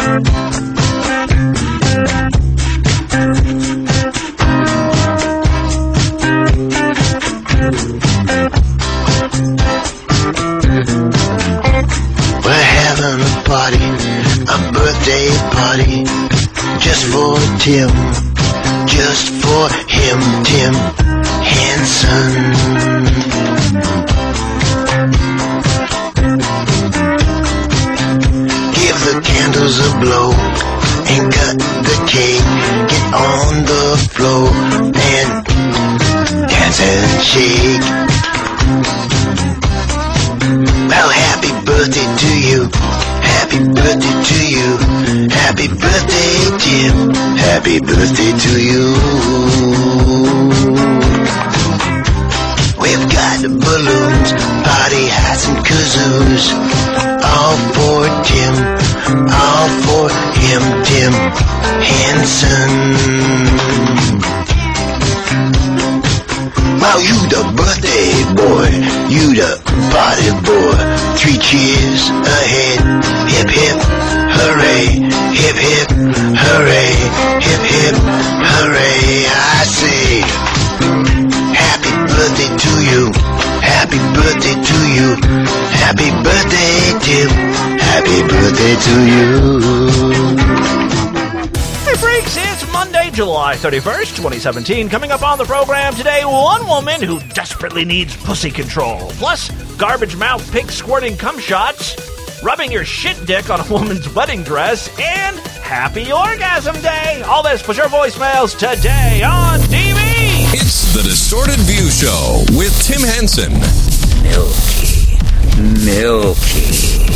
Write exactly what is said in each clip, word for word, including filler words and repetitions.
We're having a party, a birthday party, just for Tim, just for him, Tim Henson. Give the candles a blow and cut the cake, get on the floor and dance and shake. Well, happy birthday to you, happy birthday to you, happy birthday, Tim, happy birthday to you. We've got balloons, party hats and kazoos, all for Tim, all for him, Tim Henson. Wow, you the birthday boy, you the party boy. Three cheers ahead, hip hip, hooray, hip hip, hooray, hip hip, hooray. I say, happy birthday to you, happy birthday to you, happy birthday Tim, happy birthday to you. Hey freaks, it's Monday, July thirty-first, twenty seventeen. Coming up on the program today, one woman who desperately needs pussy control. Plus, garbage mouth pig squirting cum shots, rubbing your shit dick on a woman's wedding dress, and Happy Orgasm Day. All this plus your voicemails today on D V. It's the Distorted View Show with Tim Henson. Milky, milky.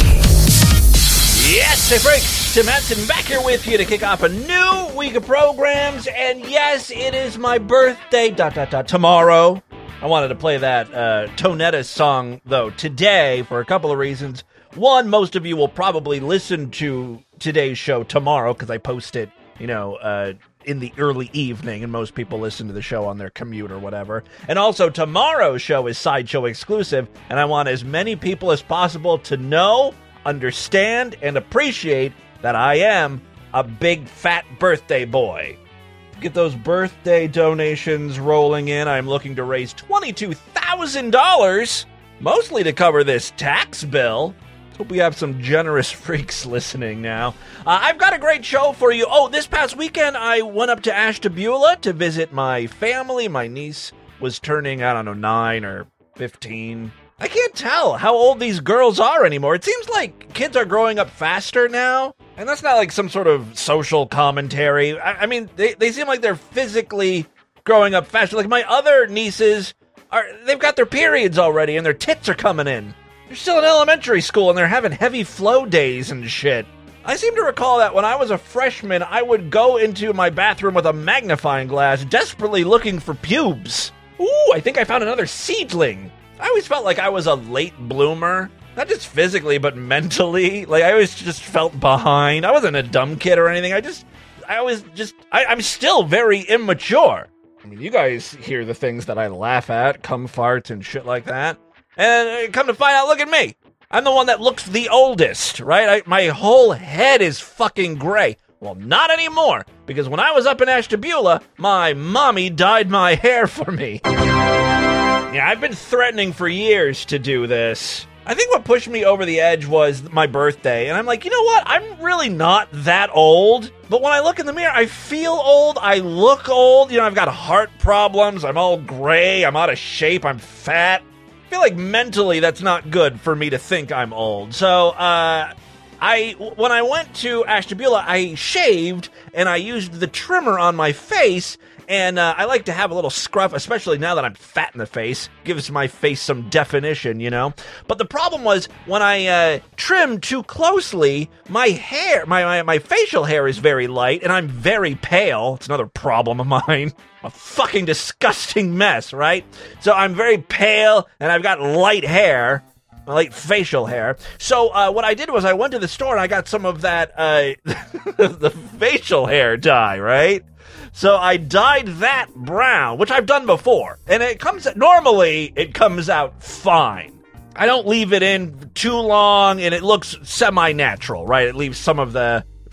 Yes, hey freaks, Tim Henson back here with you to kick off a new week of programs, and yes, it is my birthday, dot, dot, dot, tomorrow. I wanted to play that uh, Tonetta song, though, today for a couple of reasons. One, most of you will probably listen to today's show tomorrow, because I post it, you know, uh, in the early evening, and most people listen to the show on their commute or whatever. And also, tomorrow's show is Sideshow exclusive, and I want as many people as possible to know, understand, and appreciate that I am a big fat birthday boy. Get those birthday donations rolling in. I'm looking to raise twenty-two thousand dollars, mostly to cover this tax bill. Hope we have some generous freaks listening now. Uh, I've got a great show for you. Oh, this past weekend, I went up to Ashtabula to visit my family. My niece was turning, I don't know, nine or fifteen. I can't tell how old these girls are anymore. It seems like kids are growing up faster now. And that's not like some sort of social commentary. I, I mean, they, they seem like they're physically growing up faster. Like my other nieces, are they've got their periods already and their tits are coming in. They're still in elementary school and they're having heavy flow days and shit. I seem to recall that when I was a freshman, I would go into my bathroom with a magnifying glass, desperately looking for pubes. Ooh, I think I found another seedling. I always felt like I was a late bloomer. Not just physically, but mentally. Like, I always just felt behind. I wasn't a dumb kid or anything. I just, I always just, I, I'm still very immature. I mean, you guys hear the things that I laugh at, cum farts and shit like that. And come to find out, look at me. I'm the one that looks the oldest, right? I, my whole head is fucking gray. Well, not anymore, because when I was up in Ashtabula, my mommy dyed my hair for me. Yeah, I've been threatening for years to do this. I think what pushed me over the edge was my birthday, and I'm like, you know what? I'm really not that old, but when I look in the mirror, I feel old, I look old, you know, I've got heart problems, I'm all gray, I'm out of shape, I'm fat. I feel like mentally that's not good for me to think I'm old. So, uh, I, when I went to Ashtabula, I shaved, and I used the trimmer on my face, and uh, I like to have a little scruff, especially now that I'm fat in the face. Gives my face some definition, you know? But the problem was, when I uh, trimmed too closely, my hair, my, my my facial hair is very light, and I'm very pale. It's another problem of mine. A fucking disgusting mess, right? So I'm very pale, and I've got light hair. Light facial hair. So uh, what I did was I went to the store, and I got some of that, uh, the facial hair dye, right? So I dyed that brown, which I've done before, and it comes, normally it comes out fine. I don't leave it in too long, and it looks semi-natural, right? It leaves some of the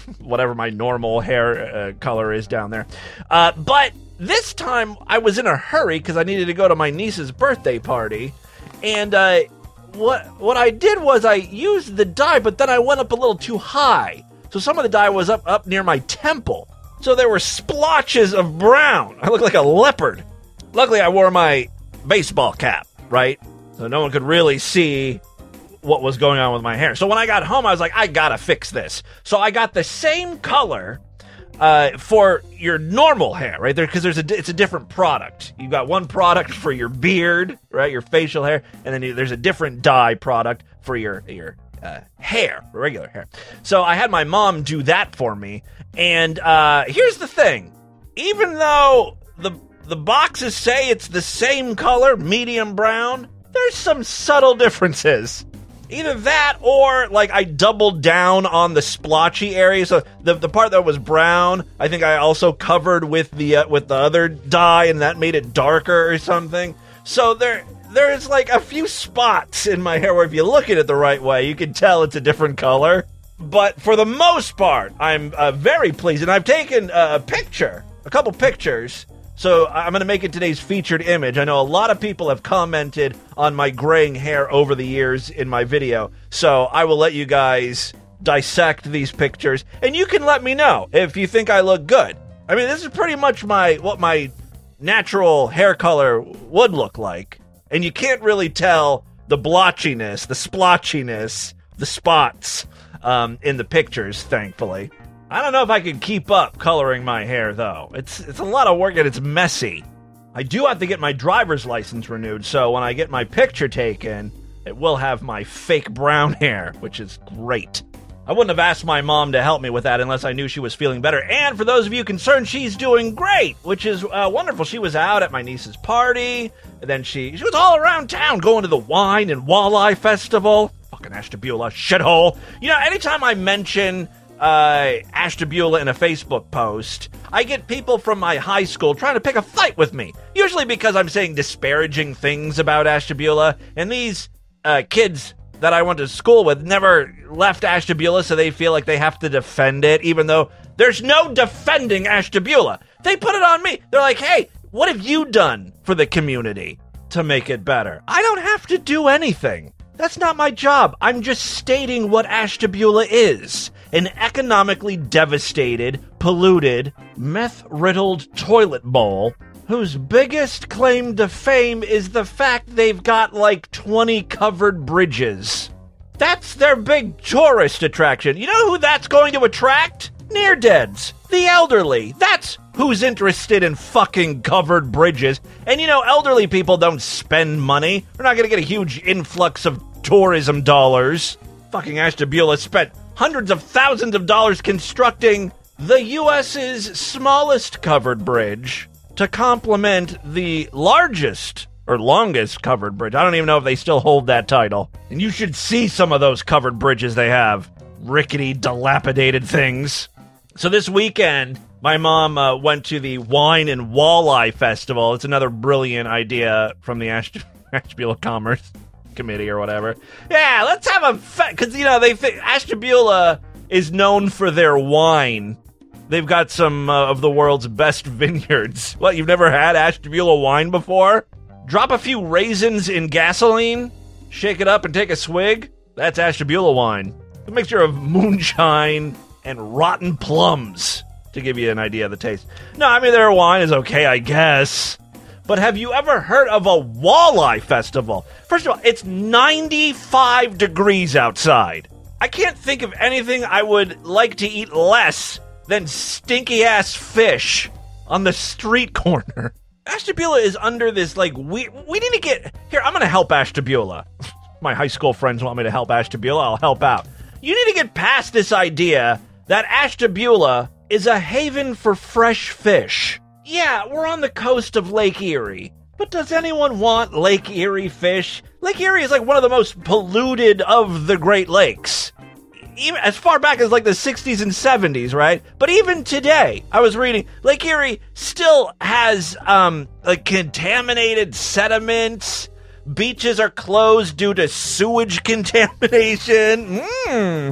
whatever my normal hair uh, color is down there. Uh, but this time I was in a hurry because I needed to go to my niece's birthday party. And uh, what what I did was I used the dye, but then I went up a little too high. So some of the dye was up, up near my temple. So there were splotches of brown. I looked like a leopard. Luckily, I wore my baseball cap, right? So no one could really see what was going on with my hair. So when I got home, I was like, I gotta fix this. So I got the same color uh, for your normal hair, right? There, because there's a it's a different product. You got one product for your beard, right? Your facial hair, and then you, there's a different dye product for your your uh, hair, regular hair. So I had my mom do that for me. And uh, here's the thing: even though the the boxes say it's the same color, medium brown, there's some subtle differences. Either that or, like, I doubled down on the splotchy area. So the the part that was brown, I think I also covered with the uh, with the other dye, and that made it darker or something. So there there's, like, a few spots in my hair where if you look at it the right way, you can tell it's a different color. But for the most part, I'm uh, very pleased. And I've taken a picture, a couple pictures. So I'm going to make it today's featured image. I know a lot of people have commented on my graying hair over the years in my video. So I will let you guys dissect these pictures. And you can let me know if you think I look good. I mean, this is pretty much my what my natural hair color would look like. And you can't really tell the blotchiness, the splotchiness, the spots um, in the pictures, thankfully. I don't know if I can keep up coloring my hair, though. It's it's a lot of work and it's messy. I do have to get my driver's license renewed, so when I get my picture taken, it will have my fake brown hair, which is great. I wouldn't have asked my mom to help me with that unless I knew she was feeling better. And for those of you concerned, she's doing great, which is uh, wonderful. She was out at my niece's party, and then she, she was all around town going to the Wine and Walleye Festival. Fucking Ashtabula shithole. You know, anytime I mention uh, Ashtabula in a Facebook post, I get people from my high school trying to pick a fight with me. Usually because I'm saying disparaging things about Ashtabula, and these uh, kids that I went to school with never left Ashtabula, so they feel like they have to defend it, even though there's no defending Ashtabula. They put it on me. They're like, hey, what have you done for the community to make it better? I don't have to do anything. That's not my job. I'm just stating what Ashtabula is. An economically devastated, polluted, meth-riddled toilet bowl whose biggest claim to fame is the fact they've got like twenty covered bridges. That's their big tourist attraction. You know who that's going to attract? Near-deads. The elderly. That's who's interested in fucking covered bridges. And you know, elderly people don't spend money. We're not going to get a huge influx of tourism dollars. Fucking Ashtabula spent hundreds of thousands of dollars constructing the U S's smallest covered bridge to complement the largest or longest covered bridge. I don't even know if they still hold that title. And you should see some of those covered bridges they have. Rickety, dilapidated things. So this weekend, my mom uh, went to the Wine and Walleye Festival. It's another brilliant idea from the Ash- Ashtabula Commerce Committee or whatever. Yeah, let's have a... Fe- because, you know, they think Ashtabula is known for their wine. They've got some uh, of the world's best vineyards. What, you've never had Ashtabula wine before? Drop a few raisins in gasoline, shake it up and take a swig. That's Ashtabula wine. A mixture of moonshine and rotten plums, to give you an idea of the taste. No, I mean, their wine is okay, I guess. But have you ever heard of a walleye festival? First of all, it's ninety-five degrees outside. I can't think of anything I would like to eat less than stinky-ass fish on the street corner. Ashtabula is under this, like, we we need to get... Here, I'm going to help Ashtabula. My high school friends want me to help Ashtabula. I'll help out. You need to get past this idea that Ashtabula is a haven for fresh fish. Yeah, we're on the coast of Lake Erie. But does anyone want Lake Erie fish? Lake Erie is like one of the most polluted of the Great Lakes. Even as far back as like the sixties and seventies, right? But even today, I was reading, Lake Erie still has um like contaminated sediments. Beaches are closed due to sewage contamination. Mmm.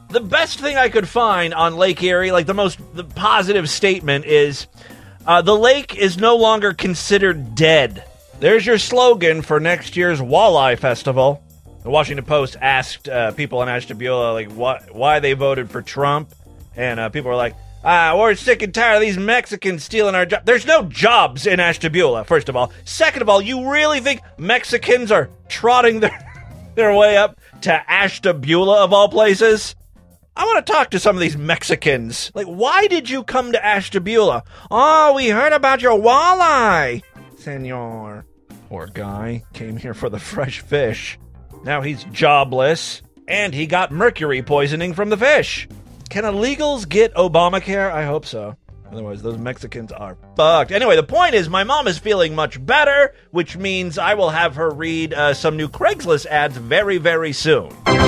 the best thing I could find on Lake Erie, like the most the positive statement is, uh, the lake is no longer considered dead. There's your slogan for next year's Walleye Festival. The Washington Post asked uh, people in Ashtabula, like, what, why they voted for Trump. And uh, people were like, ah, we're sick and tired of these Mexicans stealing our jobs. There's no jobs in Ashtabula, first of all. Second of all, you really think Mexicans are trotting their, their way up to Ashtabula, of all places? I want to talk to some of these Mexicans. Like, why did you come to Ashtabula? Oh, we heard about your walleye, senor. Poor guy. Came here for the fresh fish. Now he's jobless, and he got mercury poisoning from the fish. Can illegals get Obamacare? I hope so. Otherwise, those Mexicans are fucked. Anyway, the point is, my mom is feeling much better, which means I will have her read uh, some new Craigslist ads very, very soon.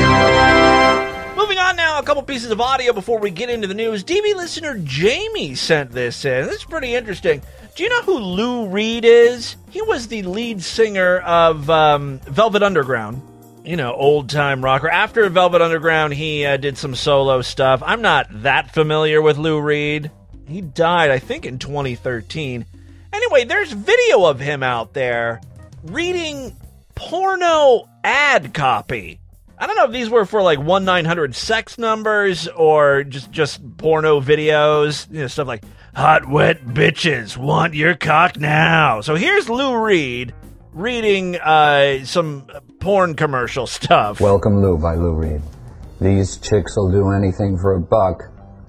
Moving on now, a couple pieces of audio before we get into the news. D V listener Jamie sent this in. This is pretty interesting. Do you know who Lou Reed is? He was the lead singer of um, Velvet Underground. You know, old-time rocker. After Velvet Underground, he uh, did some solo stuff. I'm not that familiar with Lou Reed. He died, I think, in twenty thirteen. Anyway, there's video of him out there reading porno ad copy. I don't know if these were for, like, one nine hundred sex numbers or just, just porno videos. You know, stuff like, hot, wet bitches want your cock now. So here's Lou Reed reading uh, some porn commercial stuff. Welcome, Lou by Lou Reed. These chicks will do anything for a buck.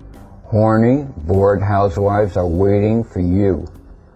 Horny, bored housewives are waiting for you.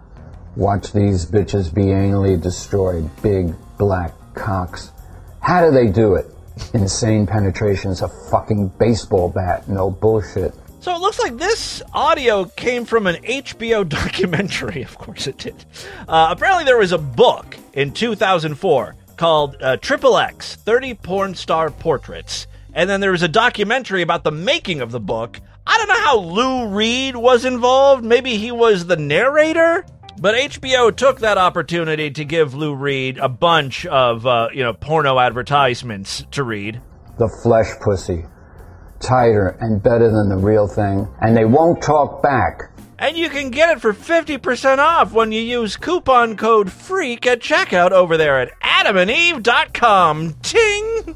Watch these bitches be anally destroyed. Big black cocks. How do they do it? Insane penetrations, a fucking baseball bat. No bullshit. So it looks like this audio came from an H B O documentary. Of course it did. Uh, apparently there was a book in two thousand four called uh, Triple X, thirty Porn Star Portraits. And then there was a documentary about the making of the book. I don't know how Lou Reed was involved. Maybe he was the narrator? But H B O took that opportunity to give Lou Reed a bunch of, uh, you know, porno advertisements to read. The flesh pussy. Tighter and better than the real thing. And they won't talk back. And you can get it for fifty percent off when you use coupon code FREAK at checkout over there at adam and eve dot com. Ting!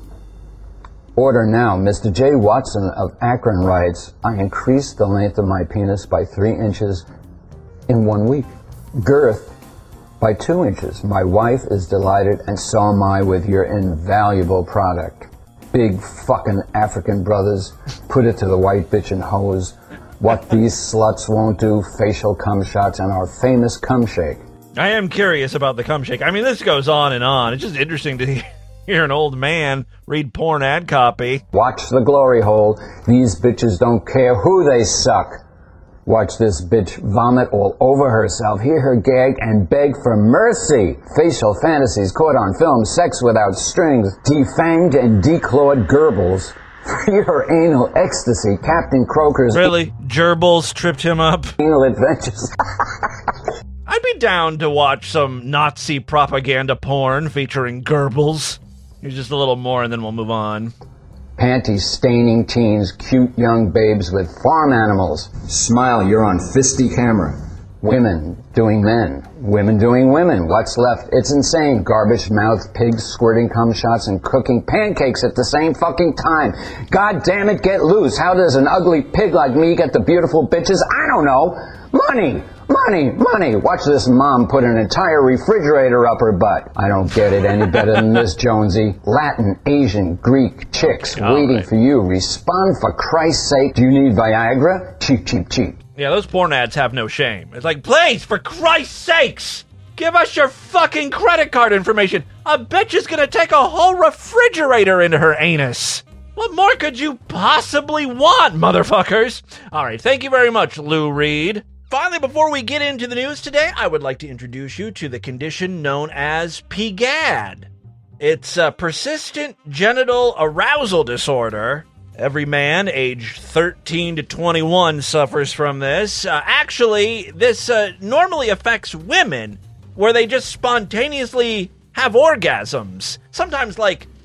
Order now. Mister J. Watson of Akron writes, I increased the length of my penis by three inches in one week. Girth by two inches. My wife is delighted, and so am I with your invaluable product. Big fucking African brothers, put it to the white bitch and hose. What these sluts won't do, facial cum shots and our famous cum shake. I am curious about the cum shake. I mean, this goes on and on. It's just interesting to hear an old man read porn ad copy. Watch the glory hole. These bitches don't care who they suck. Watch this bitch vomit all over herself, hear her gag, and beg for mercy. Facial fantasies caught on film, sex without strings, defanged and declawed Goebbels. For your anal ecstasy, Captain Croker's... Really? Gerbils tripped him up? Anal adventures. I'd be down to watch some Nazi propaganda porn featuring Goebbels. Here's just a little more and then we'll move on. Panty-staining teens, cute young babes with farm animals. Smile, you're on fisty camera. Women doing men. Women doing women. What's left? It's insane. Garbage mouth, pigs squirting cum shots and cooking pancakes at the same fucking time. God damn it, get loose. How does an ugly pig like me get the beautiful bitches? I don't know. Money! Money! Money! Watch this mom put an entire refrigerator up her butt. I don't get it any better than this, Jonesy. Latin, Asian, Greek, chicks All waiting right. for you. Respond for Christ's sake. Do you need Viagra? Cheap, cheap, cheap. Yeah, those porn ads have no shame. It's like, please, for Christ's sakes, give us your fucking credit card information. A bitch is gonna take a whole refrigerator into her anus. What more could you possibly want, motherfuckers? All right, thank you very much, Lou Reed. Finally, before we get into the news today, I would like to introduce you to the condition known as P G A D. It's a persistent genital arousal disorder. Every man aged thirteen to twenty-one suffers from this. Uh, actually, this uh, normally affects women, where they just spontaneously have orgasms. Sometimes, like,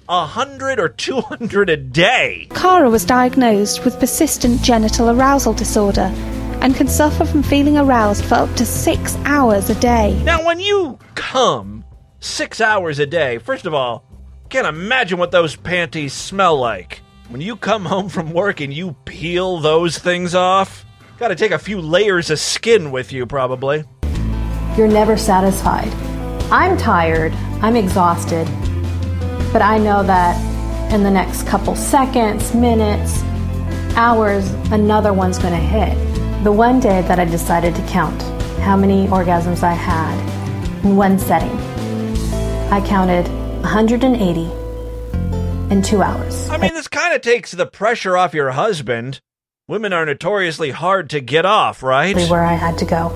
one hundred or two hundred a day. Cara was diagnosed with persistent genital arousal disorder and can suffer from feeling aroused for up to six hours a day. Now, when you come six hours a day, first of all, can't imagine what those panties smell like. When you come home from work and you peel those things off, gotta take a few layers of skin with you, probably. You're never satisfied. I'm tired, I'm exhausted, but I know that in the next couple seconds, minutes, hours, another one's gonna hit. The one day that I decided to count how many orgasms I had in one setting, I counted one hundred eighty in two hours. I mean, this kind of takes the pressure off your husband. Women are notoriously hard to get off, right? Where I had to go.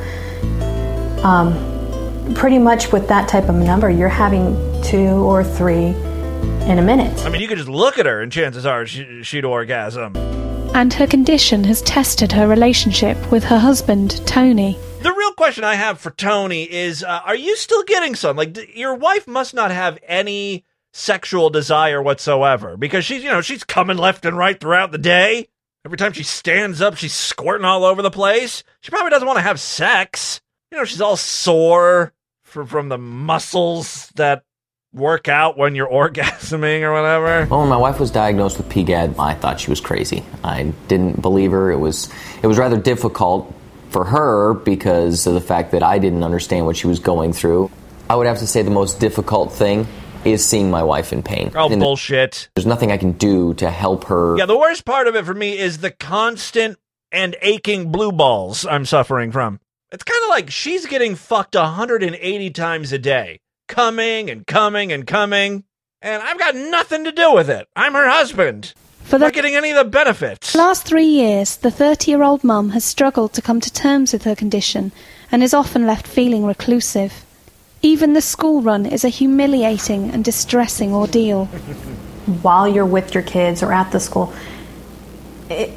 Um, pretty much with that type of number, you're having two or three in a minute. I mean, you could just look at her and chances are she, she'd orgasm. And her condition has tested her relationship with her husband, Tony. The real question I have for Tony is, uh, are you still getting some? Like, d- your wife must not have any sexual desire whatsoever, because she's, you know, she's coming left and right throughout the day. Every time she stands up, she's squirting all over the place. She probably doesn't want to have sex. You know, she's all sore for, from the muscles that work out when you're orgasming or whatever. Well, when my wife was diagnosed with P G A D, I thought she was crazy. I didn't believe her. It was it was rather difficult for her because of the fact that I didn't understand what she was going through. I would have to say the most difficult thing is seeing my wife in pain. Oh, and bullshit. There's nothing I can do to help her. Yeah, the worst part of it for me is the constant and aching blue balls I'm suffering from. It's kind of like she's getting fucked one hundred eighty times a day. Coming and coming and coming, and I've got nothing to do with it. I'm her husband. For the not getting any of the benefits. last three years, the thirty-year-old mum has struggled to come to terms with her condition and is often left feeling reclusive. Even the school run is a humiliating and distressing ordeal. While you're with your kids or at the school, it,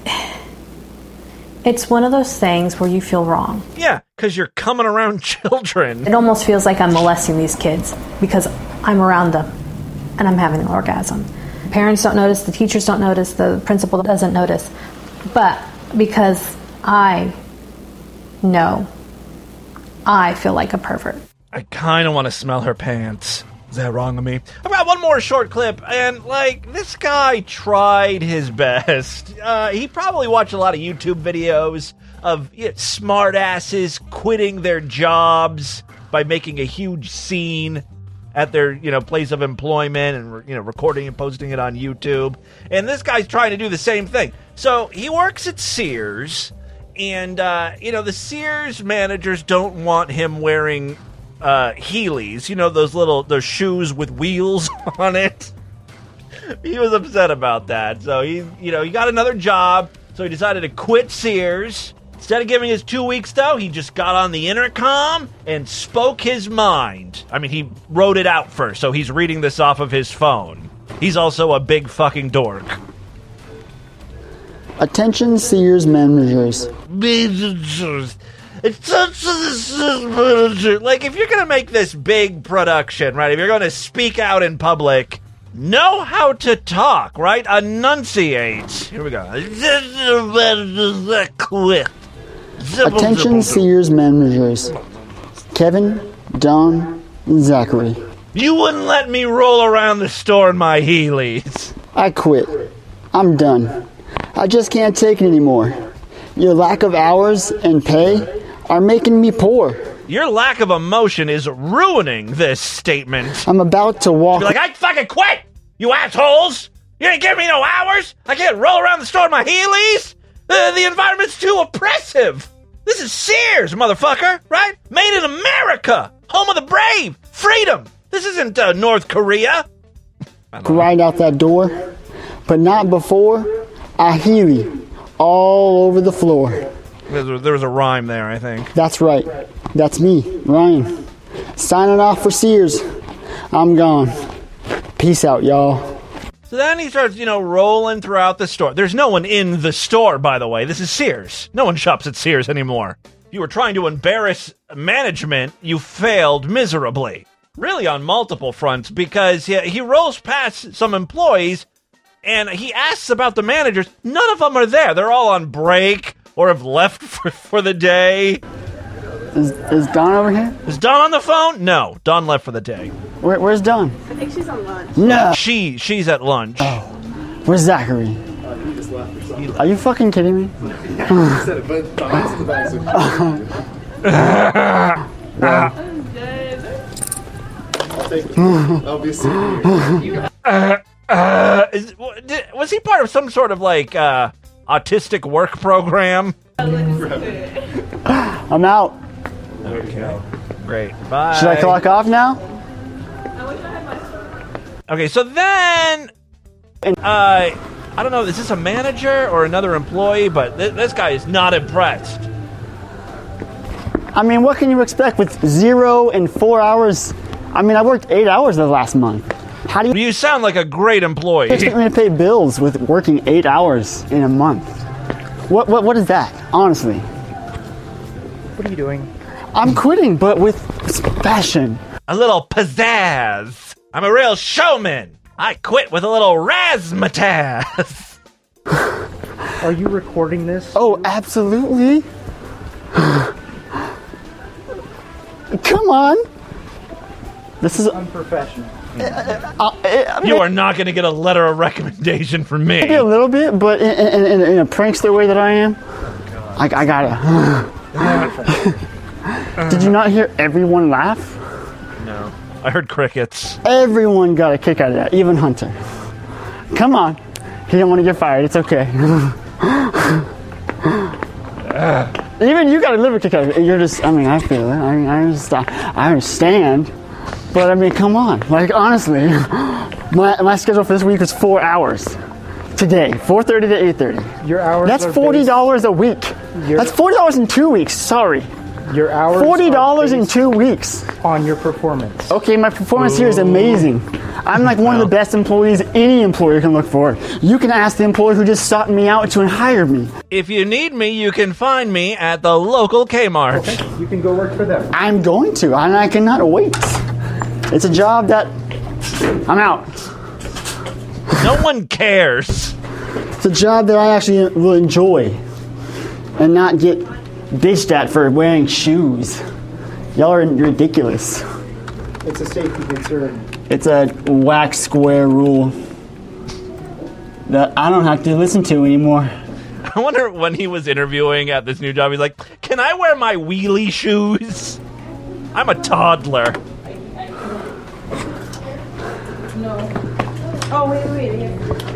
it's one of those things where you feel wrong. Yeah, because you're coming around children. It almost feels like I'm molesting these kids because I'm around them and I'm having an orgasm. Parents don't notice, the teachers don't notice, the principal doesn't notice. But because I know, I feel like a pervert. I kind of want to smell her pants. Is that wrong of me? I've got one more short clip, and, like, this guy tried his best. Uh, he probably watched a lot of YouTube videos of you know, smart asses quitting their jobs by making a huge scene at their, you know, place of employment and, you know, recording and posting it on YouTube. And this guy's trying to do the same thing. So he works at Sears, and, uh, you know, the Sears managers don't want him wearing Uh, Heelys, you know, those little, those shoes with wheels on it. He was upset about that. So he, you know, he got another job. So he decided to quit Sears. Instead of giving his two weeks, though, he just got on the intercom and spoke his mind. I mean, he wrote it out first, so he's reading this off of his phone. He's also a big fucking dork. Attention Sears managers. Like, if you're going to make this big production, right, if you're going to speak out in public, know how to talk, right? Enunciate. Here we go. Attention Sears managers. Kevin, Don, and Zachary. You wouldn't let me roll around the store in my Heelys. I quit. I'm done. I just can't take it anymore. Your lack of hours and pay are making me poor. Your lack of emotion is ruining this statement. I'm about to walk... You're like, I fucking quit, you assholes! You ain't giving me no hours? I can't roll around the store in my Heelys? Uh, the environment's too oppressive. This is Sears, motherfucker, right? Made in America. Home of the brave. Freedom. This isn't uh, North Korea. Right out that door, but not before I Heely all over the floor. There was, there was a rhyme there, I think. That's right. That's me, Ryan. Signing off for Sears. I'm gone. Peace out, y'all. So then he starts, you know, rolling throughout the store. There's no one in the store, by the way. This is Sears. No one shops at Sears anymore. You were trying to embarrass management. You failed miserably. really on multiple fronts, because he, he rolls past some employees and he asks about the managers. None of them are there. They're all on break or have left for, for the day. Is, is Dawn over here? Is Dawn on the phone? No, Dawn left for the day. Where, where's Dawn? I think she's on lunch. No. She she's at lunch. Oh. Where's Zachary? Uh, he just left or something. Are you fucking kidding me? He said it, but Dawn's in the back. I'm I'll take it. I'll be a souvenir. Uh, uh, is, was he part of some sort of like uh, autistic work program? I'm out. Okay. Great. Bye. Should I clock off now? Okay, so then, uh, I don't know, is this a manager or another employee? But th- this guy is not impressed. I mean, what can you expect with zero and four hours? I mean, I worked eight hours the last month. How do you... You sound like a great employee. You expect me to pay bills with working eight hours in a month? What, what, what is that, honestly? What are you doing? I'm quitting, but with passion. A little pizzazz. I'm a real showman. I quit with a little razzmatazz. Are you recording this? Oh, absolutely. Come on. This is unprofessional. Uh, uh, uh, you are not going to get a letter of recommendation from me. Maybe a little bit, but in, in, in, in a prankster way that I am, I, I gotta. Did you not hear everyone laugh? No. I heard crickets. Everyone got a kick out of that, even Hunter. Come on. He didn't want to get fired. It's okay. Even you got a little kick out of it. You're just, I mean, I feel it. I mean, I understand. I understand. But, I mean, come on. Like, honestly, my, my schedule for this week is four hours. Today, four thirty to eight thirty. Your hours That's are forty dollars based, a week. your, That's forty dollars in two weeks. Sorry. Your hours forty dollars in two weeks. On your performance. Okay, my performance Ooh. here is amazing. I'm like one of the best employees any employer can look for. You can ask the employer who just sought me out to hire me. If you need me, you can find me at the local Kmart. Okay, you can go work for them. I'm going to, and I cannot wait. It's a job that I'm out. No one cares. It's a job that I actually will enjoy and not get bitched at for wearing shoes. Y'all are ridiculous. It's a safety concern. It's a whack square rule that I don't have to listen to anymore. I wonder when he was interviewing at this new job, he's like, can I wear my wheelie shoes? I'm a toddler. No. Oh, wait, wait.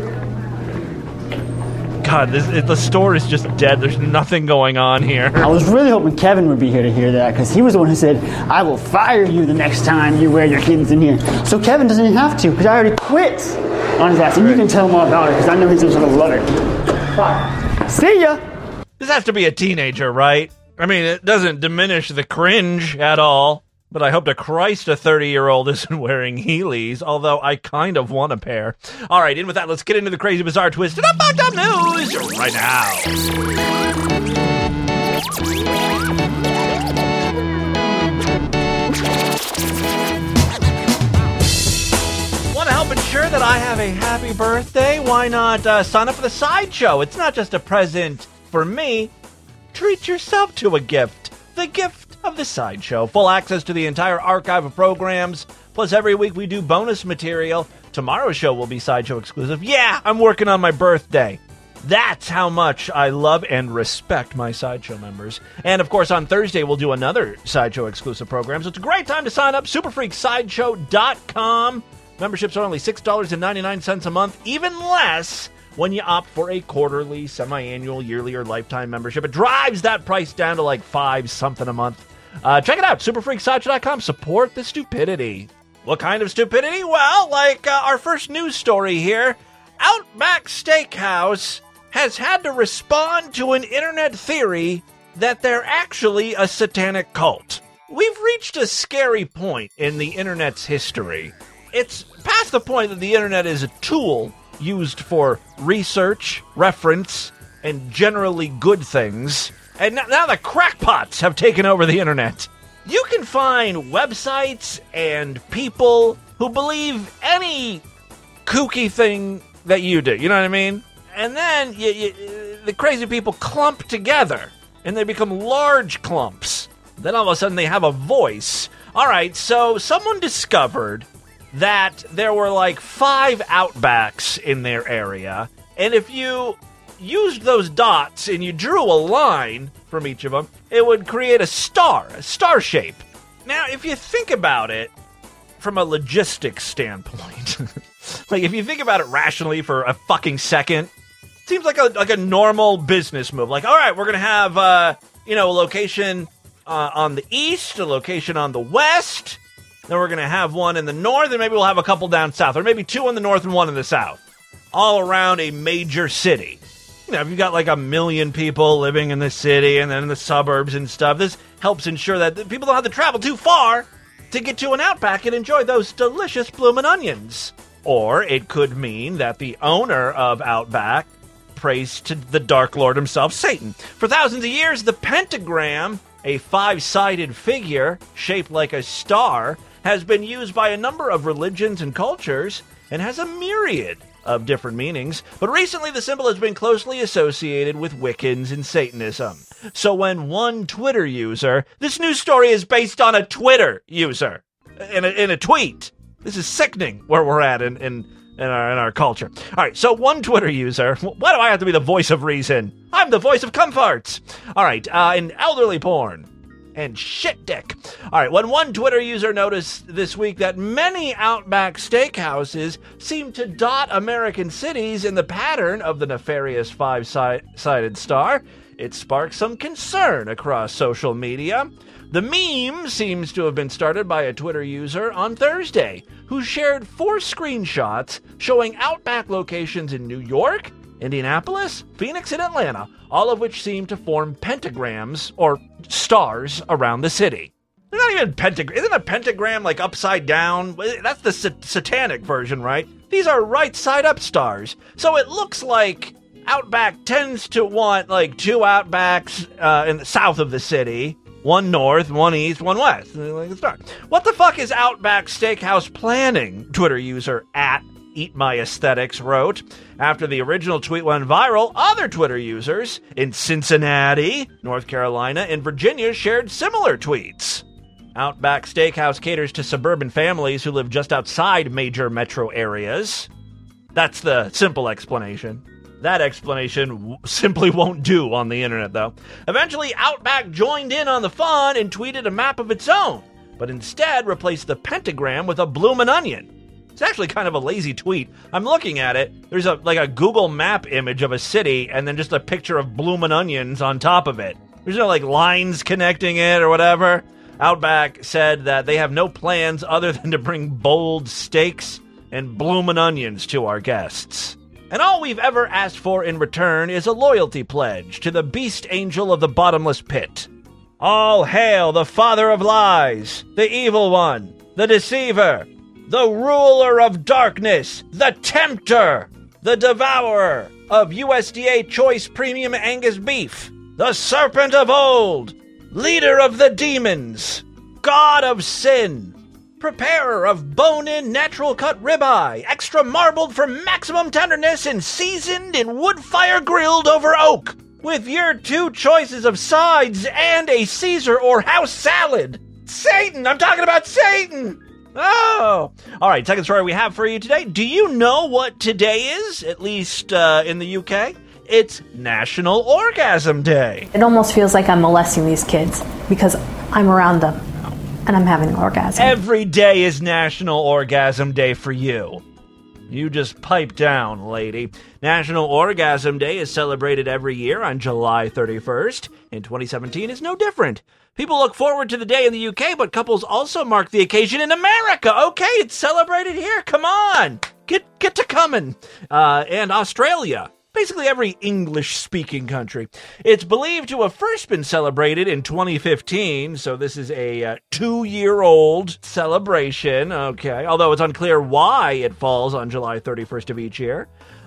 God, this, it, the store is just dead. There's nothing going on here. I was really hoping Kevin would be here to hear that, because he was the one who said, I will fire you the next time you wear your kids in here. So Kevin doesn't even have to, because I already quit on his ass. And you can tell him all about it, because I know he's going to love it. Bye. See ya. This has to be a teenager, right? I mean, it doesn't diminish the cringe at all. But I hope to Christ a thirty-year-old isn't wearing Heelys, although I kind of want a pair. All right, in with that, let's get into the crazy, bizarre, twisted up, fucked up news right now. Want to help ensure that I have a happy birthday? Why not uh, sign up for the Sideshow? It's not just a present for me. Treat yourself to a gift. The gift of the Sideshow. Full access to the entire archive of programs. Plus, every week we do bonus material. Tomorrow's show will be Sideshow exclusive. Yeah, I'm working on my birthday. That's how much I love and respect my Sideshow members. And, of course, on Thursday we'll do another Sideshow exclusive program. So it's a great time to sign up. super freak sideshow dot com. Memberships are only six dollars and ninety-nine cents a month. Even less when you opt for a quarterly, semi-annual, yearly, or lifetime membership. It drives that price down to like five something a month. Uh, check it out, super freak sideshow dot com. Support the stupidity. What kind of stupidity? Well, like uh, our first news story here. Outback Steakhouse has had to respond to an internet theory that they're actually a satanic cult. We've reached a scary point in the internet's history. It's past the point that the internet is a tool used for research, reference, and generally good things. And now the crackpots have taken over the internet. You can find websites and people who believe any kooky thing that you do. You know what I mean? And then you, you, the crazy people clump together, and they become large clumps. Then all of a sudden they have a voice. All right, so someone discovered that there were like five Outbacks in their area, and if you used those dots and you drew a line from each of them, it would create a star, a star shape. Now, if you think about it from a logistics standpoint, like if you think about it rationally for a fucking second, it seems like a like a normal business move. Like, all right, we're gonna have uh, you know a location uh, on the east, a location on the west. Then we're gonna have one in the north, and maybe we'll have a couple down south, or maybe two in the north and one in the south, all around a major city. You know, if you've got like a million people living in the city and then in the suburbs and stuff, this helps ensure that people don't have to travel too far to get to an Outback and enjoy those delicious bloomin' onions. Or it could mean that the owner of Outback prays to the Dark Lord himself, Satan. For thousands of years, the pentagram, a five-sided figure shaped like a star, has been used by a number of religions and cultures and has a myriad of different meanings, but recently the symbol has been closely associated with Wiccans and Satanism. So when one Twitter user, this news story is based on a Twitter user, in a, in a tweet. This is sickening where we're at in, in, in, our, in our culture. All right, so one Twitter user, why do I have to be the voice of reason? I'm the voice of comforts. All right, uh, in elderly porn. And shit dick. All right, when one Twitter user noticed this week that many Outback steakhouses seem to dot American cities in the pattern of the nefarious five-sided star, it sparked some concern across social media. The meme seems to have been started by a Twitter user on Thursday, who shared four screenshots showing Outback locations in New York, Indianapolis, Phoenix, and Atlanta, all of which seem to form pentagrams, or stars, around the city. They're not even pentagram. Isn't a pentagram like upside down? That's the sa- satanic version, right? These are right-side-up stars. So it looks like Outback tends to want like two Outbacks uh, in the south of the city, one north, one east, one west. Like a star. What the fuck is Outback Steakhouse planning? Twitter user at Eat My Aesthetics wrote. After the original tweet went viral, other Twitter users in Cincinnati, North Carolina, and Virginia shared similar tweets. Outback Steakhouse caters to suburban families who live just outside major metro areas. That's the simple explanation. That explanation w- simply won't do on the internet, though. Eventually, Outback joined in on the fun and tweeted a map of its own, but instead replaced the pentagram with a bloomin' onion. It's actually kind of a lazy tweet. I'm looking at it. There's a like a Google Map image of a city and then just a picture of bloomin' onions on top of it. There's no like lines connecting it or whatever. Outback said that they have no plans other than to bring bold steaks and bloomin' onions to our guests. And all we've ever asked for in return is a loyalty pledge to the beast angel of the bottomless pit. All hail the father of lies, the evil one, the deceiver, the ruler of darkness, the tempter, the devourer of U S D A choice premium Angus beef, the serpent of old, leader of the demons, god of sin, preparer of bone-in natural-cut ribeye, extra marbled for maximum tenderness and seasoned in wood-fire grilled over oak, with your two choices of sides and a Caesar or house salad. Satan! I'm talking about Satan! Oh! All right, second story we have for you today. Do you know what today is, at least uh, in the U K? It's National Orgasm Day. It almost feels like I'm molesting these kids because I'm around them and I'm having an orgasm. Every day is National Orgasm Day for you. You just pipe down, lady. National Orgasm Day is celebrated every year on July thirty-first, and twenty seventeen is no different. People look forward to the day in the U K, but couples also mark the occasion in America. Okay, it's celebrated here. Come on. Get get to coming. Uh, and Australia. Basically every English-speaking country. It's believed to have first been celebrated in twenty fifteen, so this is a uh, two-year-old celebration, okay, although it's unclear why it falls on July thirty-first of each year. Uh,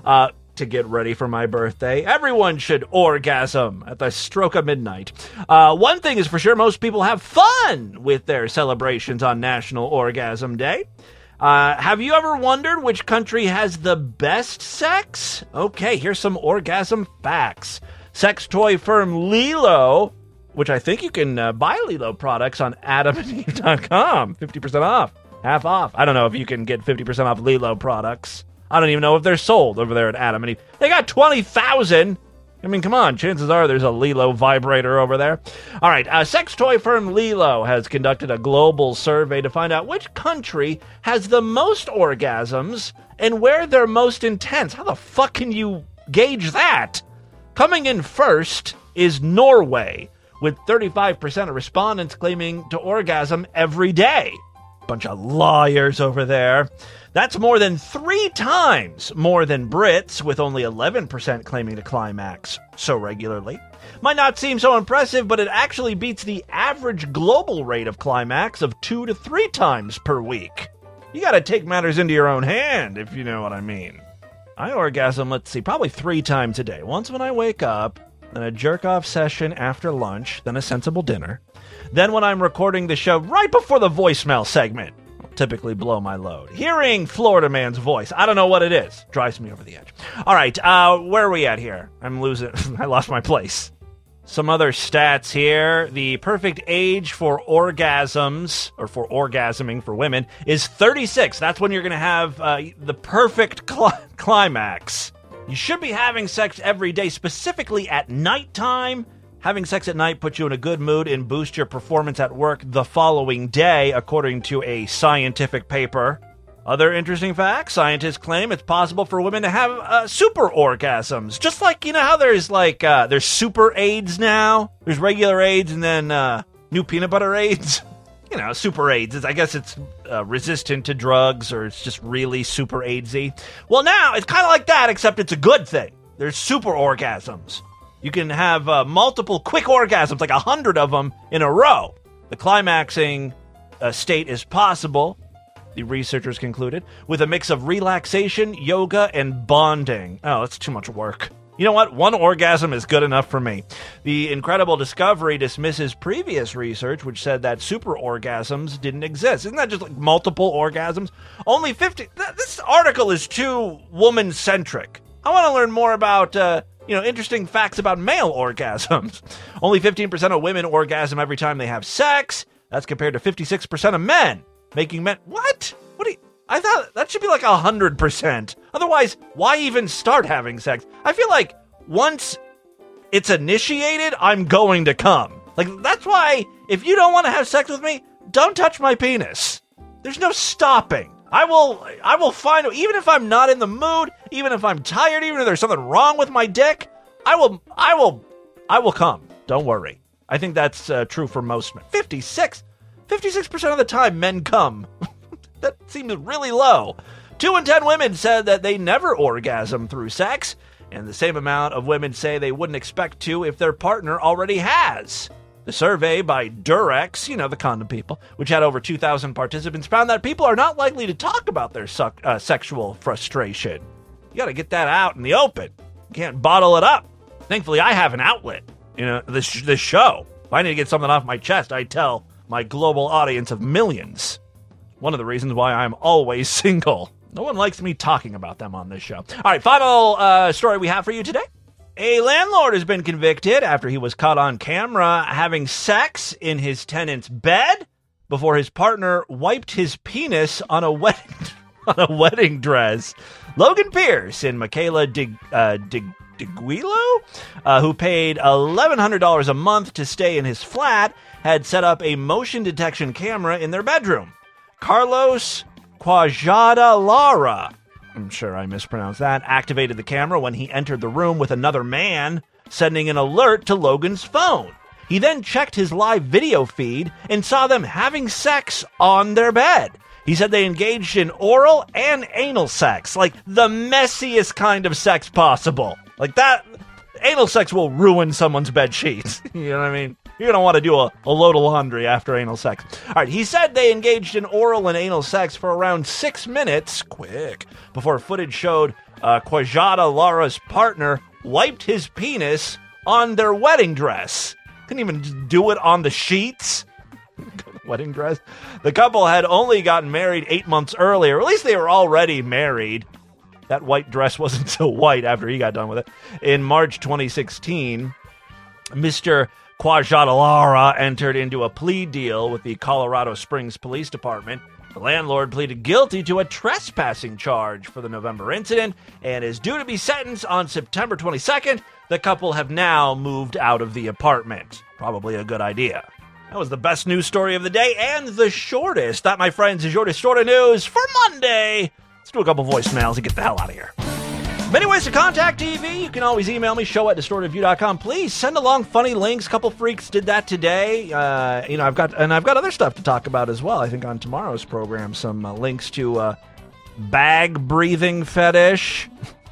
to get ready for my birthday. Everyone should orgasm at the stroke of midnight. Uh, one thing is for sure, most people have fun with their celebrations on National Orgasm Day. Uh, have you ever wondered which country has the best sex? Okay, here's some orgasm facts. Sex toy firm Lelo, which I think you can uh, buy Lelo products on adam and eve dot com, fifty percent off, half off. I don't know if you can get fifty percent off Lelo products. I don't even know if they're sold over there at Adam and Eve. They got twenty thousand. I mean, come on. Chances are there's a Lelo vibrator over there. All right. Uh, sex toy firm Lelo has conducted a global survey to find out which country has the most orgasms and where they're most intense. How the fuck can you gauge that? Coming in first is Norway, with thirty-five percent of respondents claiming to orgasm every day. Bunch of liars over there. That's more than three times more than Brits, with only eleven percent claiming to climax so regularly. Might not seem so impressive, but it actually beats the average global rate of climax of two to three times per week. You gotta take matters into your own hand, if you know what I mean. I orgasm, let's see, probably three times a day. Once when I wake up, then a jerk-off session after lunch, then a sensible dinner. Then when I'm recording the show right before the voicemail segment. Typically blow my load. Hearing Florida man's voice, I don't know what it is. Drives me over the edge. All right, uh, where are we at here? I'm losing, I lost my place. Some other stats here. The perfect age for orgasms, or for orgasming for women, is thirty-six. That's when you're going to have uh, the perfect cl- climax. You should be having sex every day, specifically at nighttime. Having sex at night puts you in a good mood and boosts your performance at work the following day, according to a scientific paper. Other interesting facts, scientists claim it's possible for women to have uh, super orgasms. Just like, you know how there's like, uh, there's super AIDS now? There's regular AIDS and then uh, new peanut butter AIDS. You know, super AIDS, is, I guess it's uh, resistant to drugs or it's just really super AIDSy. Well, now it's kind of like that, except it's a good thing. There's super orgasms. You can have uh, multiple quick orgasms, like a hundred of them in a row. The climaxing uh, state is possible, the researchers concluded, with a mix of relaxation, yoga, and bonding. Oh, that's too much work. You know what? One orgasm is good enough for me. The incredible discovery dismisses previous research, which said that super orgasms didn't exist. Isn't that just like multiple orgasms? Only fifty... Th- this article is too woman-centric. I want to learn more about... Uh, You know, interesting facts about male orgasms. Only fifteen percent of women orgasm every time they have sex. That's compared to fifty-six percent of men. Making men... What? What do you... I thought that should be like one hundred percent. Otherwise, why even start having sex? I feel like once it's initiated, I'm going to come. Like, that's why, if you don't want to have sex with me, don't touch my penis. There's no stopping. I will I will find, even if I'm not in the mood, even if I'm tired, even if there's something wrong with my dick, I will, I will, I will come. Don't worry. I think that's uh, true for most men. fifty-six, fifty-six percent of the time men come. That seems really low. Two in ten women said that they never orgasm through sex, and the same amount of women say they wouldn't expect to if their partner already has. The survey by Durex, you know, the condom people, which had over two thousand participants, found that people are not likely to talk about their su- uh, sexual frustration. You got to get that out in the open. You can't bottle it up. Thankfully, I have an outlet, you know, this, this show. If I need to get something off my chest, I tell my global audience of millions. One of the reasons why I'm always single. No one likes me talking about them on this show. All right, final uh, story we have for you today. A landlord has been convicted after he was caught on camera having sex in his tenant's bed before his partner wiped his penis on a wedding on a wedding dress. Logan Pierce and Michaela Dig, uh, Dig, DiGuilo, uh, who paid eleven hundred dollars a month to stay in his flat, had set up a motion detection camera in their bedroom. Carlos Quajada Lara, I'm sure I mispronounced that, activated the camera when he entered the room with another man, sending an alert to Logan's phone. He then checked his live video feed and saw them having sex on their bed. He said they engaged in oral and anal sex, like the messiest kind of sex possible. Like that, anal sex will ruin someone's bed sheets. You know what I mean? You're going to want to do a, a load of laundry after anal sex. All right, he said they engaged in oral and anal sex for around six minutes, quick, before footage showed uh, Kwajada Lara's partner wiped his penis on their wedding dress. Couldn't even just do it on the sheets. Wedding dress. The couple had only gotten married eight months earlier. At least they were already married. That white dress wasn't so white after he got done with it. In March twenty sixteen, Mister Kwajadalara entered into a plea deal with the Colorado Springs Police Department. The landlord pleaded guilty to a trespassing charge for the November incident and is due to be sentenced on September twenty-second. The couple have now moved out of the apartment. Probably a good idea. That was the best news story of the day and the shortest. That, my friends, is your distorted news for Monday. Let's do a couple voicemails and get the hell out of here. Many ways to contact T V. You can always email me, show at distorted view dot com. Please send along funny links. Couple freaks did that today. Uh, you know, I've got and I've got other stuff to talk about as well. I think on tomorrow's program, some uh, links to uh, bag breathing fetish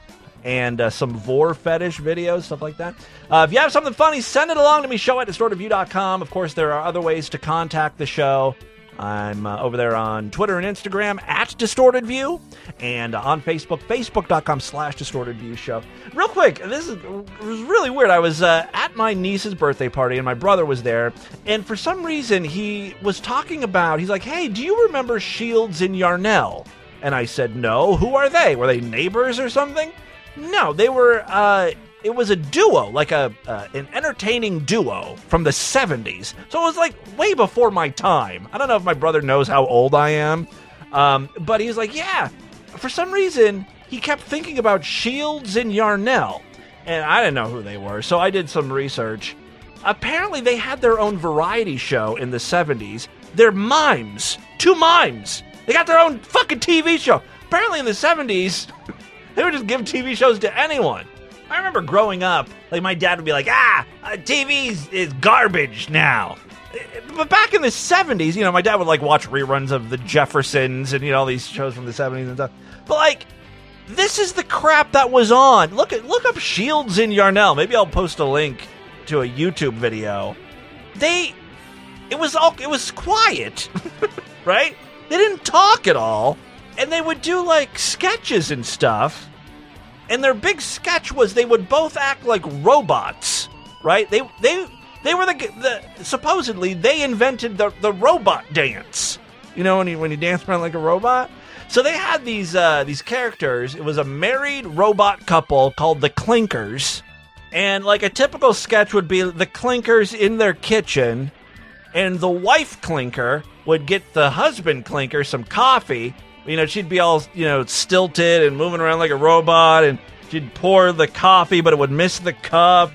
and uh, some vor fetish videos, stuff like that. Uh, if you have something funny, send it along to me, show at distorted view dot com. Of course, there are other ways to contact the show. I'm uh, over there on Twitter and Instagram at Distorted View, and uh, on Facebook, facebook dot com slash Distorted View Show. Real quick, this is it was really weird. I was uh, at my niece's birthday party, and my brother was there, and for some reason, he was talking about, he's like, hey, do you remember Shields and Yarnell? And I said, no. Who are they? Were they neighbors or something? No, they were, uh... it was a duo, like a uh, an entertaining duo from the seventies. So it was like way before my time. I don't know if my brother knows how old I am, um, but he was like, yeah. For some reason, he kept thinking about Shields and Yarnell, and I didn't know who they were, so I did some research. Apparently, they had their own variety show in the seventies. They're mimes. Two mimes. They got their own fucking T V show. Apparently, in the seventies, they would just give T V shows to anyone. I remember growing up, like my dad would be like, ah, uh, T V is garbage now. But back in the seventies, you know, my dad would like watch reruns of the Jeffersons and, you know, all these shows from the seventies and stuff. But like, this is the crap that was on. Look at look up Shields and Yarnell. Maybe I'll post a link to a YouTube video. They, it was all, it was quiet, right? They didn't talk at all, and they would do like sketches and stuff. And their big sketch was they would both act like robots, right? They they they were the, the supposedly they invented the, the robot dance. You know, when you when you dance around like a robot. So they had these uh, these characters. It was a married robot couple called the Clinkers, and like a typical sketch would be the Clinkers in their kitchen, and the wife Clinker would get the husband Clinker some coffee. You know, she'd be all, you know, stilted and moving around like a robot, and she'd pour the coffee, but it would miss the cup.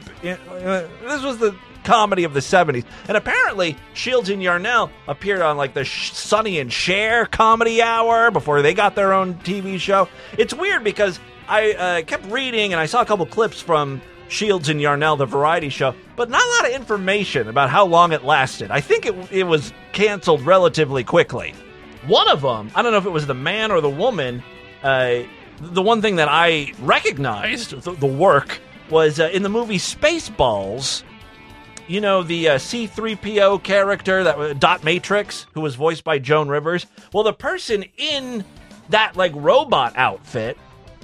This was the comedy of the seventies. And apparently, Shields and Yarnell appeared on, like, the Sonny and Cher comedy hour before they got their own T V show. It's weird because I uh, kept reading, and I saw a couple clips from Shields and Yarnell, the variety show, but not a lot of information about how long it lasted. I think it, it was canceled relatively quickly. One of them, I don't know if it was the man or the woman, uh, the one thing that I recognized, the, the work, was uh, in the movie Spaceballs. You know, the uh, C three P O character, that uh, Dot Matrix, who was voiced by Joan Rivers. Well, the person in that, like, robot outfit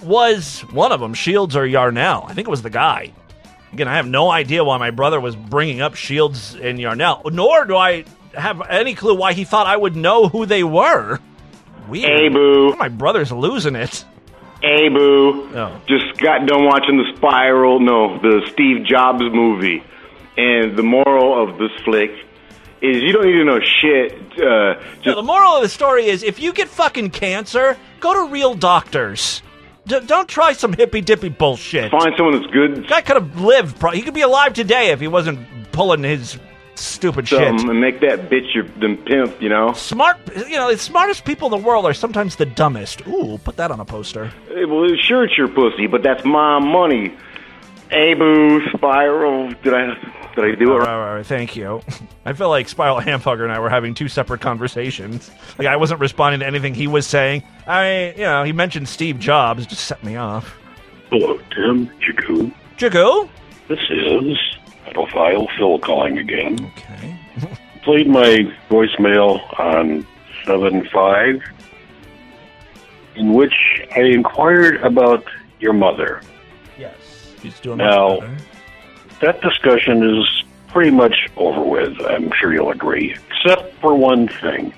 was one of them, Shields or Yarnell. I think it was the guy. Again, I have no idea why my brother was bringing up Shields and Yarnell, nor do I have any clue why he thought I would know who they were. Weird. Hey, boo. My brother's losing it. Hey, boo. Oh. Just got done watching The Spiral, no, the Steve Jobs movie. And the moral of this flick is you don't need to know shit. Uh, just no, the moral of the story is if you get fucking cancer, go to real doctors. D- don't try some hippy-dippy bullshit. Find someone that's good. The guy could have lived. Pro- he could be alive today if he wasn't pulling his stupid shit. And make that bitch your them pimp, you know? Smart, you know, the smartest people in the world are sometimes the dumbest. Ooh, put that on a poster. Hey, well, sure it's your pussy, but that's my money. Hey, boo, Spiral. Did I did I do it all right? right? All right, thank you. I feel like Spiral Hamfugger and I were having two separate conversations. Like, I wasn't responding to anything he was saying. I, you know, he mentioned Steve Jobs, just set me off. Hello, Tim. Jagu. Jagu? This is pedophile, Phil calling again. Okay. Played my voicemail on seven five, in which I inquired about your mother. Yes. She's doing now, much better. That discussion is pretty much over with, I'm sure you'll agree, except for one thing.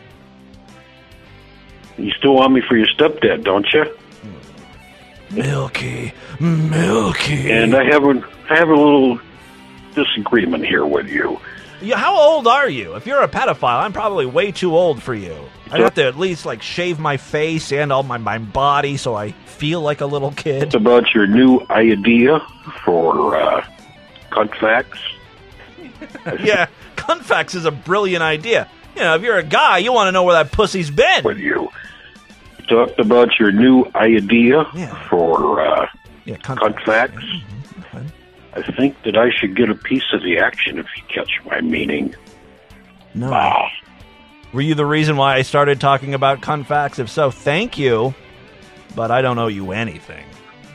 You still want me for your stepdad, don't you? Milky, Milky. And I have a, I have a little disagreement here with you. Yeah, how old are you? If you're a pedophile, I'm probably way too old for you. I'd have to at least like shave my face and all my, my body so I feel like a little kid. It's about your new idea for uh, Cuntfax. Yeah, Cuntfax is a brilliant idea. You know, if you're a guy, you want to know where that pussy's been. With you. You talked about your new idea yeah. for uh, yeah, Cuntfax. Cuntfax. Yeah. Mm-hmm. I think that I should get a piece of the action if you catch my meaning. No. Wow. Were you the reason why I started talking about Cuntfax? If so, thank you. But I don't owe you anything.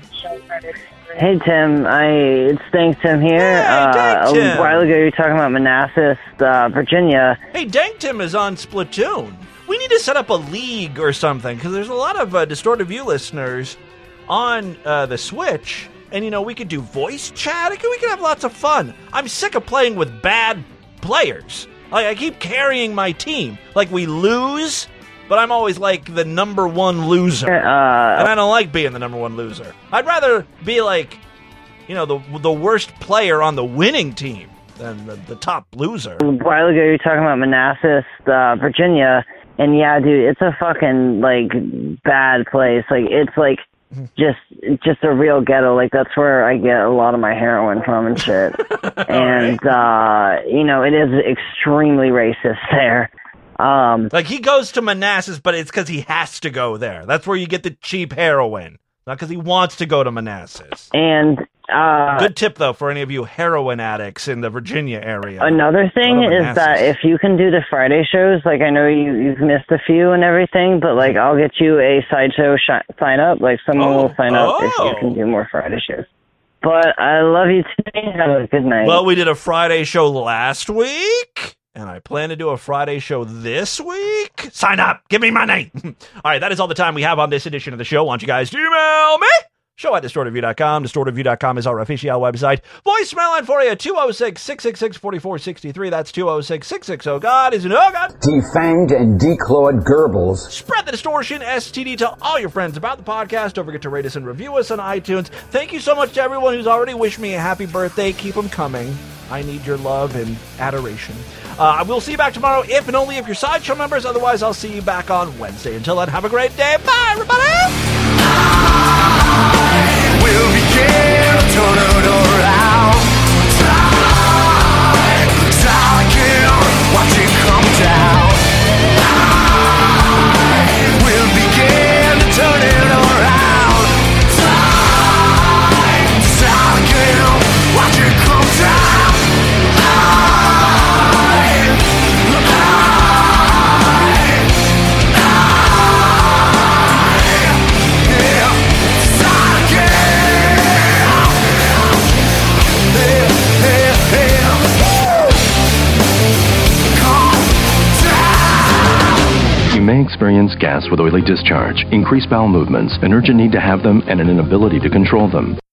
Hey, Tim. I It's Dank Tim here. Hey, uh, Dank Tim. A while ago, you were talking about Manassas, uh, Virginia. Hey, Dank Tim is on Splatoon. We need to set up a league or something, because there's a lot of uh, Distorted View listeners on uh, the Switch. And, you know, we could do voice chat. We could have lots of fun. I'm sick of playing with bad players. Like, I keep carrying my team. Like, we lose, but I'm always, like, the number one loser. Uh, and I don't like being the number one loser. I'd rather be, like, you know, the the worst player on the winning team than the, the top loser. A while ago, you were talking about Manassas, uh, Virginia. And, yeah, dude, it's a fucking, like, bad place. Like, it's, like... Just, just a real ghetto. Like that's where I get a lot of my heroin from and shit. And uh, you know, it is extremely racist there. Um, like he goes to Manassas, but it's because he has to go there. That's where you get the cheap heroin, not because he wants to go to Manassas. And uh, good tip though for any of you heroin addicts in the Virginia area. Another thing is that if you can do the Friday shows, like I know you you've missed a few and everything, but like I'll get you a sideshow sh- sign up. Like someone oh. will sign up oh. if you can do more Friday shows. But I love you today. Have a good night. Well, we did a Friday show last week. And I plan to do a Friday show this week. Sign up. Give me money. All right, that is all the time we have on this edition of the show. Why don't you guys email me? Show at distorted view dot com. distorted view dot com is our official website. Voicemail line for you, two oh six, six six six, four four six three. That's two oh six, six six oh, God is an oh God. Defanged and declawed Goebbels. Spread the distortion, S T D. Tell all your friends about the podcast. Don't forget to rate us and review us on iTunes. Thank you so much to everyone who's already wished me a happy birthday. Keep them coming. I need your love and adoration. Uh, we'll see you back tomorrow, if and only if you're Sideshow members. Otherwise, I'll see you back on Wednesday. Until then, have a great day. Bye, everybody! I will begin to turn it around. Time, time again, watch it come down. I will begin to turn it around. Time, time again, watch it come down. You may experience gas with oily discharge, increased bowel movements, an urgent need to have them, and an inability to control them.